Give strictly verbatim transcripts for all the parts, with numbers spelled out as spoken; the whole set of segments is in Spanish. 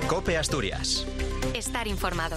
COPE Asturias. Estar informado.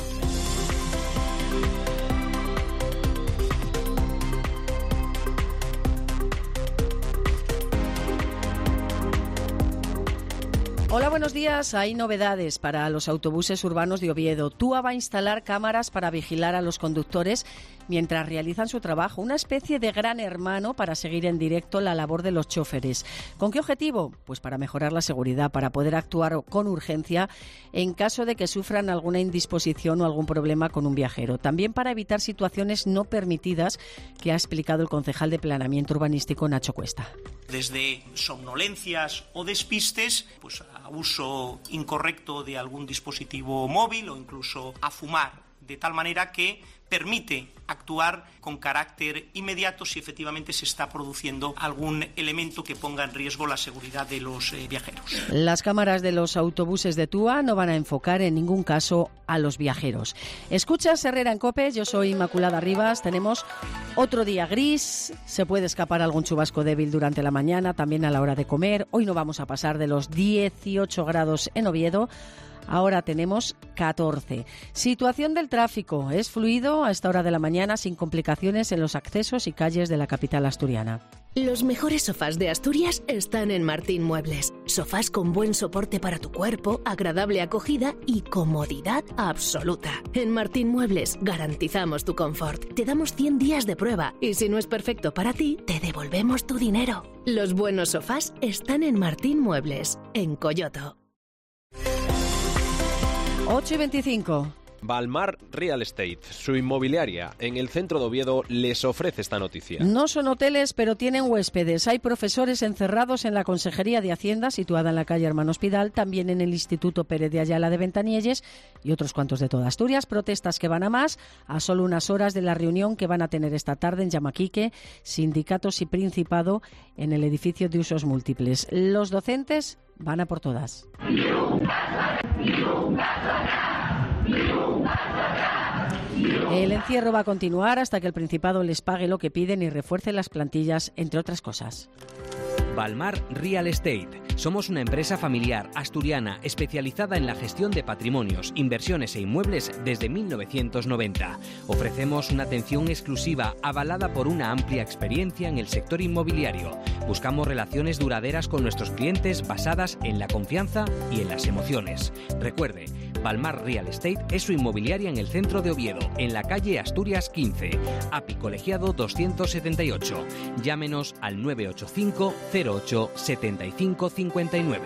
Hola, buenos días. Hay novedades para los autobuses urbanos de Oviedo. TUA va a instalar cámaras para vigilar a los conductores mientras realizan su trabajo, una especie de gran hermano para seguir en directo la labor de los choferes. ¿Con qué objetivo? Pues para mejorar la seguridad, para poder actuar con urgencia en caso de que sufran alguna indisposición o algún problema con un viajero. También para evitar situaciones no permitidas que ha explicado el concejal de Planeamiento Urbanístico, Nacho Cuesta. Desde somnolencias o despistes, pues a uso incorrecto de algún dispositivo móvil o incluso a fumar, de tal manera que permite actuar con carácter inmediato si efectivamente se está produciendo algún elemento que ponga en riesgo la seguridad de los eh, viajeros. Las cámaras de los autobuses de TUA no van a enfocar en ningún caso a los viajeros. Escuchas Herrera en COPE, yo soy Inmaculada Rivas. Tenemos otro día gris, se puede escapar algún chubasco débil durante la mañana, también a la hora de comer. Hoy no vamos a pasar de los dieciocho grados en Oviedo. Ahora tenemos catorce. Situación del tráfico. Es fluido a esta hora de la mañana sin complicaciones en los accesos y calles de la capital asturiana. Los mejores sofás de Asturias están en Martín Muebles. Sofás con buen soporte para tu cuerpo, agradable acogida y comodidad absoluta. En Martín Muebles garantizamos tu confort. Te damos cien días de prueba y si no es perfecto para ti, te devolvemos tu dinero. Los buenos sofás están en Martín Muebles, en Coyoto. ocho y veinticinco. Balmar Real Estate, su inmobiliaria en el centro de Oviedo, les ofrece esta noticia. No son hoteles, pero tienen huéspedes. Hay profesores encerrados en la Consejería de Hacienda, situada en la calle Hermanos Pidal, también en el Instituto Pérez de Ayala de Ventanielles y otros cuantos de toda Asturias. Protestas que van a más, a solo unas horas de la reunión que van a tener esta tarde en Llamaquique, sindicatos y Principado en el edificio de usos múltiples. Los docentes van a por todas. El encierro va a continuar hasta que el Principado les pague lo que piden y refuerce las plantillas, entre otras cosas. Balmar Real Estate. Somos una empresa familiar asturiana especializada en la gestión de patrimonios, inversiones e inmuebles desde mil novecientos noventa. Ofrecemos una atención exclusiva avalada por una amplia experiencia en el sector inmobiliario. Buscamos relaciones duraderas con nuestros clientes basadas en la confianza y en las emociones. Recuerde, Balmar Real Estate es su inmobiliaria en el centro de Oviedo, en la calle Asturias quince, A P I Colegiado doscientos setenta y ocho. Llámenos al nueve ocho cinco cero ocho siete cinco cinco nueve.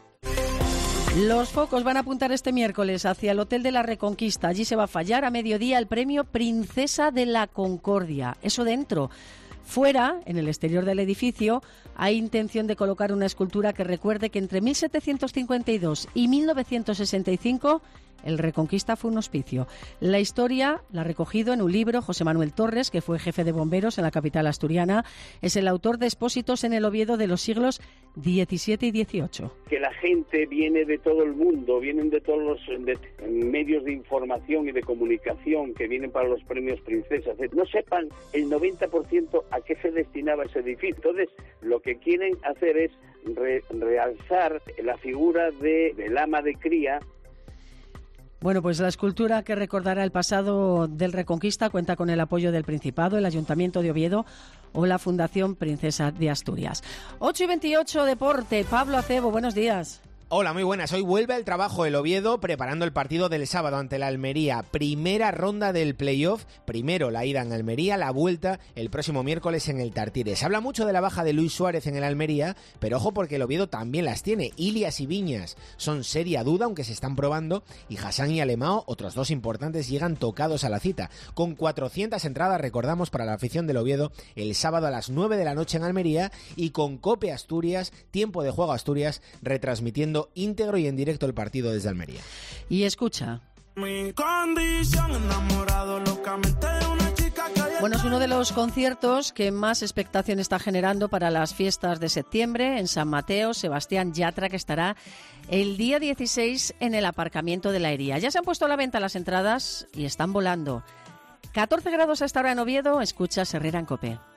Los focos van a apuntar este miércoles hacia el Hotel de la Reconquista. Allí se va a fallar a mediodía el premio Princesa de la Concordia. Eso dentro. Fuera, en el exterior del edificio, hay intención de colocar una escultura que recuerde que entre mil setecientos cincuenta y dos y mil novecientos sesenta y cinco el Reconquista fue un hospicio. La historia la ha recogido en un libro José Manuel Torres, que fue jefe de bomberos en la capital asturiana. Es el autor de Expósitos en el Oviedo de los siglos diecisiete y dieciocho. Que la gente viene de todo el mundo, vienen de todos los de, medios de información y de comunicación que vienen para los premios Princesas. No sepan el noventa por ciento a qué se destinaba ese edificio. Entonces, lo que quieren hacer es re, realzar la figura de, del ama de cría. Bueno, pues la escultura que recordará el pasado del Reconquista cuenta con el apoyo del Principado, el Ayuntamiento de Oviedo o la Fundación Princesa de Asturias. ocho y veintiocho, Deporte. Pablo Acebo, buenos días. Hola, muy buenas. Hoy vuelve al trabajo el Oviedo preparando el partido del sábado ante la Almería. Primera ronda del playoff. Primero la ida en Almería, la vuelta el próximo miércoles en el Tartires. Se habla mucho de la baja de Luis Suárez en el Almería, pero ojo porque el Oviedo también las tiene. Ilias y Viñas son seria duda, aunque se están probando. Y Hassan y Alemao, otros dos importantes, llegan tocados a la cita. Con cuatrocientas entradas, recordamos, para la afición del Oviedo el sábado a las nueve de la noche en Almería. Y con COPE Asturias, tiempo de juego Asturias, retransmitiendo íntegro y en directo el partido desde Almería. Y escucha. Mi condición, enamorado locamente de una chica que... Bueno, es uno de los conciertos que más expectación está generando para las fiestas de septiembre en San Mateo. Sebastián Yatra, que estará el día dieciséis en el aparcamiento de la Hería. Ya se han puesto a la venta las entradas y están volando. catorce grados a esta hora en Oviedo. Escuchas Herrera en COPE.